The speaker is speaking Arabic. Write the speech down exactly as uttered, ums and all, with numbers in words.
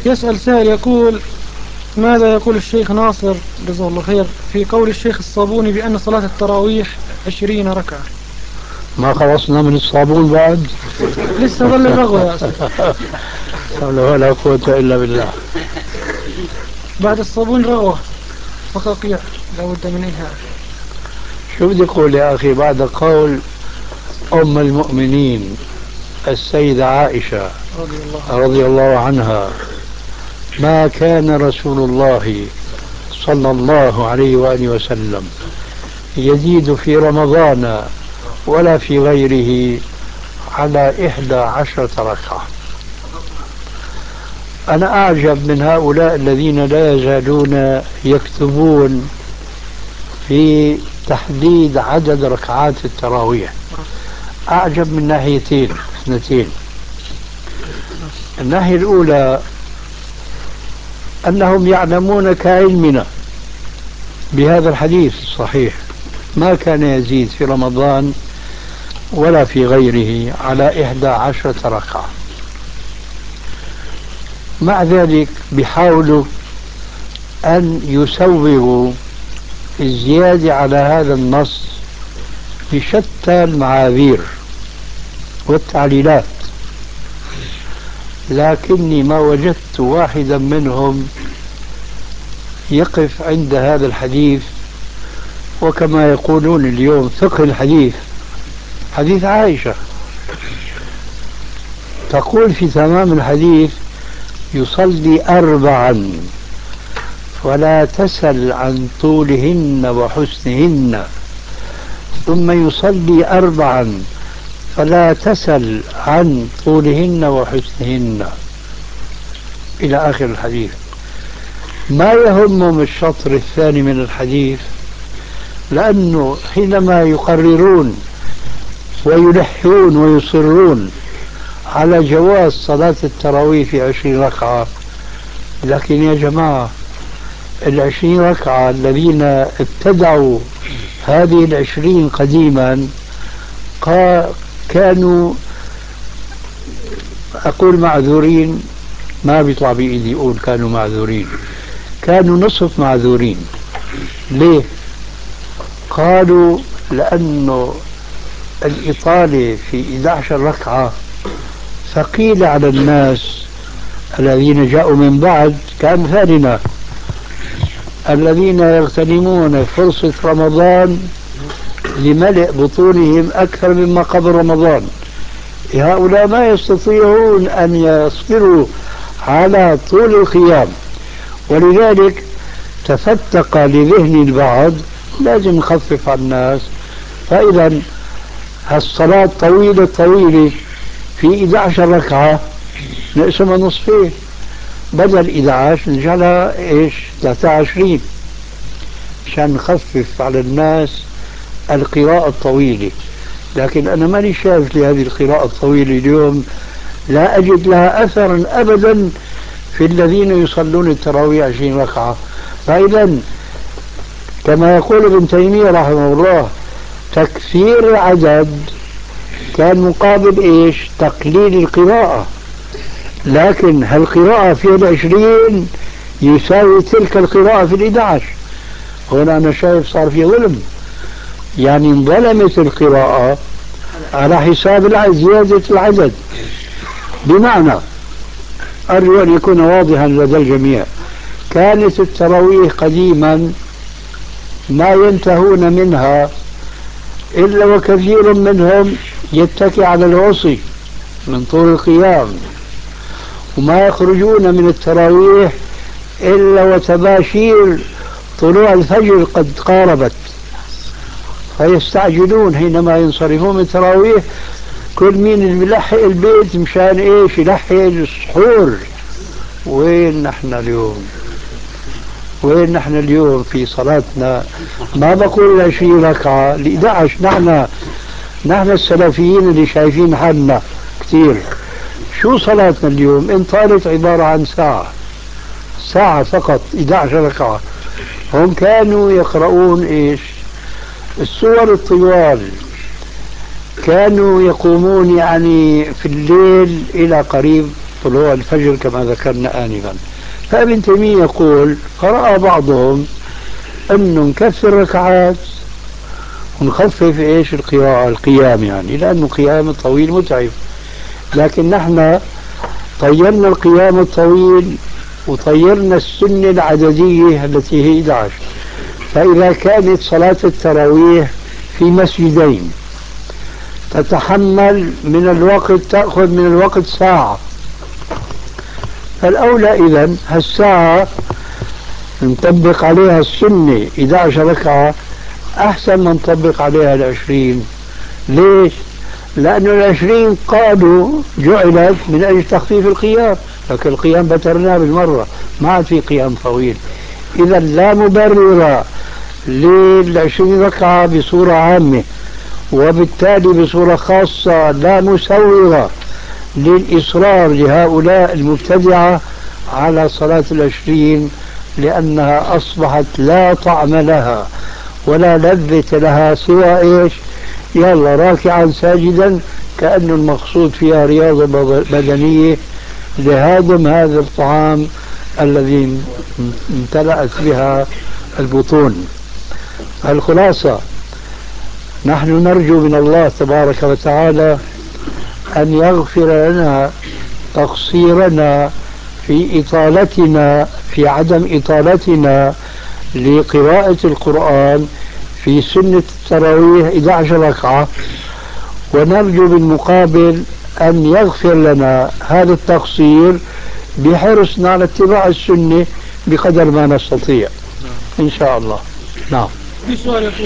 يسأل سائل يقول: ماذا يقول الشيخ ناصر جزاه الله خير في قول الشيخ الصابوني بأن صلاة التراويح عشرين ركعة؟ ما خلصنا من الصابون بعد؟ لسه ظل الرغوة يا أستاذ. ولا قوة إلا بالله. بعد الصابون رغوة فقاقيع لابد من إنهاء. شو بدي أقول يا أخي بعد قول أم المؤمنين السيدة عائشة رضي الله, رضي الله عنها: ما كان رسول الله صلى الله عليه وآله وسلم يزيد في رمضان ولا في غيره على إحدى عشرة ركعة. أنا أعجب من هؤلاء الذين لا يزالون يكتبون في تحديد عدد ركعات التراويح. أعجب من ناحيتين اثنتين. الناحية الأولى أنهم يعلمون كعلمنا بهذا الحديث الصحيح: ما كان يزيد في رمضان ولا في غيره على إحدى عشرة ركعة. مع ذلك بيحاولوا أن يسوغوا الزيادة على هذا النص بشتى المعاذير والتعليلات، لكني ما وجدت واحدا منهم يقف عند هذا الحديث. وكما يقولون اليوم فقه الحديث، حديث عائشة تقول في تمام الحديث: يصلي أربعا ولا تسل عن طولهن وحسنهن، ثم يصلي أربعا فلا تسل عن طولهن وحسنهن، إلى آخر الحديث. ما يهمهم الشطر الثاني من الحديث، لأنه حينما يقررون ويلحون ويصرون على جواز صلاة التراويح في عشرين ركعة، لكن يا جماعة العشرين ركعة الذين ابتدعوا هذه العشرين قديما كانوا، أقول معذورين، ما بيطلع بإيدي أقول كانوا معذورين، كانوا نصف معذورين. ليه؟ قالوا لأنه الإطالة في إحدى عشرة ركعة ثقيلة على الناس الذين جاءوا من بعد كأمثالنا الذين يغتنمون فرصة رمضان لملء بطونهم أكثر مما قبل رمضان. هؤلاء ما يستطيعون أن يصبروا على طول القيام، ولذلك تفتق لذهن البعض لازم نخفف على الناس. فإذا هالصلاة طويلة طويلة في إحدى عشرة ركعة نقسمها نصفين، بدل إحدى عشر نجعلها إيش ثلاثة وعشرين عشان نخفف على الناس القراءة الطويلة. لكن أنا ماني شايف لهذه القراءة الطويلة اليوم، لا أجد لها أثرا أبدا في الذين يصلون التراويح عشرين ركعة. فإذا كما يقول ابن تيمية رحمه الله: تكثير العدد كان مقابل إيش؟ تقليل القراءة. لكن هالقراءة في العشرين يساوي تلك القراءة في الإحدى عشر. هنا أنا شايف صار في ظلم، يعني انظلمت القراءة على حساب زيادة العدد. بمعنى أرجو أن يكون واضحا لدى الجميع: كانت التراويح قديما ما ينتهون منها إلا وكثير منهم يتكي على العصي من طول القيام، وما يخرجون من التراويح إلا وتباشير طلوع الفجر قد قاربت، فيستعجلون حينما ينصرفون من التراويح. كل مين اللي بيلحق البيت مشان ايش؟ يلحق السحور. وين نحن اليوم؟ وين نحن اليوم في صلاتنا؟ ما بقول عشرين ركعة، ل إحدى عشر. نحن نحن السلفيين اللي شايفين حالنا كثير. شو صلاتنا اليوم؟ إن طالت عبارة عن ساعة، ساعة فقط، إحدى عشر ركعة. هم كانوا يقرؤون إيش؟ السور الطوال. كانوا يقومون يعني في الليل إلى قريب طلوع الفجر كما ذكرنا آنفا. فابن تيمية يقول فرأى بعضهم أنه نكثر ركعات ونخفف إيش القراءة القيام، يعني لأنه قيام طويل متعب، لكن نحن طيرنا القيام الطويل وطيرنا السنة العددية التي هي إحدى عشر. فإذا كانت صلاة التراويح في مسجدين تتحمل من الوقت، تأخذ من الوقت ساعة، فالأولى إذن هالساعة نطبق عليها السنة إحدى عشرة ركعة أحسن ما نطبق عليها العشرين. ليش؟ لأنه العشرين قالوا جعلت من أجل تخفيف القيام، لكن القيام بترناه بالمرة، ما عاد في قيام طويل. إذا لا مبرر للعشرين ركعة بصورة عامة، وبالتالي بصورة خاصة لا مسوغة للإصرار لهؤلاء المبتدعة على صلاة العشرين، لأنها أصبحت لا طعم لها ولا لذة لها سوى إيش؟ يلا راكعا ساجدا، كأنه المقصود فيها رياضة بدنية لهضم هذا الطعام الذي امتلأت بها البطون. الخلاصة نحن نرجو من الله تبارك وتعالى أن يغفر لنا تقصيرنا في إطالتنا، في عدم إطالتنا لقراءة القرآن في سنة التراويح إحدى عشرة ركعة، ونرجو بالمقابل أن يغفر لنا هذا التقصير بحرصنا على اتباع السنة بقدر ما نستطيع إن شاء الله. نعم.